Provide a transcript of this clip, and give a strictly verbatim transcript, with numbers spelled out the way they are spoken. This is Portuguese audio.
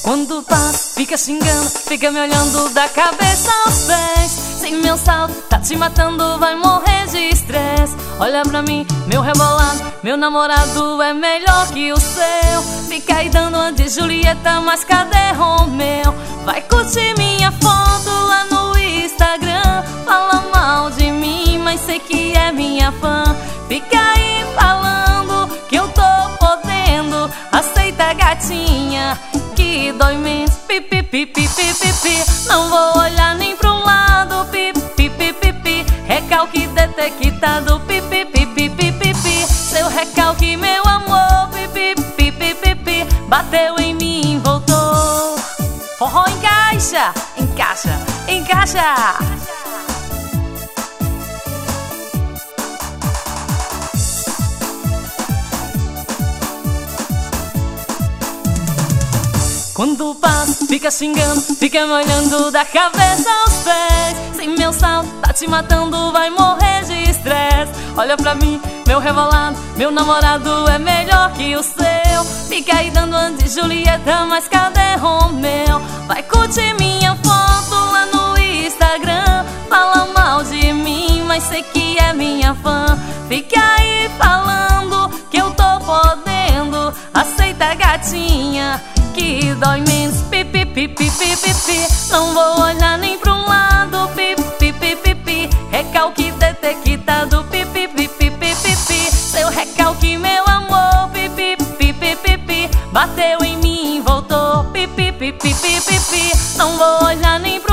Quando passa, fica xingando, fica me olhando da cabeça aos pés. Sem meu salto, tá te matando, vai morrer de estresse. Olha pra mim, meu rebolado, meu namorado é melhor que o seu. Fica aí dando uma de Julieta, mas cadê Romeu? Vai curtir minha foto lá no Instagram. Fala mal de mim, mas sei que é minha fã. Fica aí falando que eu tô podendo. Aceita, gatinha, que dói menos. Pipi, pipi, pipi, pipi. Não vou olhar nem pra um lado. Pipi, pipi, pipi. Recalque detectado. Pipi, pipi, pipi, pipi. Seu recalque, meu amor. Pipi, pipi, pipi. Bateu em mim, voltou. Forró encaixa, encaixa, encaixa. Quando passa, fica xingando, fica me olhando da cabeça aos pés. Sem meu salto, tá te matando, vai morrer de estresse. Olha pra mim, meu rebolado, meu namorado é melhor que o seu. Fica aí dando uma de Julieta, mas cadê Romeu? Vai curtir minha foto lá no Instagram. Fala mal de mim, mas sei que é minha fã. Fica aí falando que eu tô podendo. Aceita, gatinha, que dói menos. Pipi, pipi, pipi, pipi. Não vou olhar nem pra um lado. Pipi, pipi, pipi. Recalque detectado. Pipi, pipi, pipi, pipi. Seu recalque, meu amor. Pipi, pipi, pipi. Bateu em mim, voltou. Pipi, pipi, pipi, pipi. Não vou olhar nem pro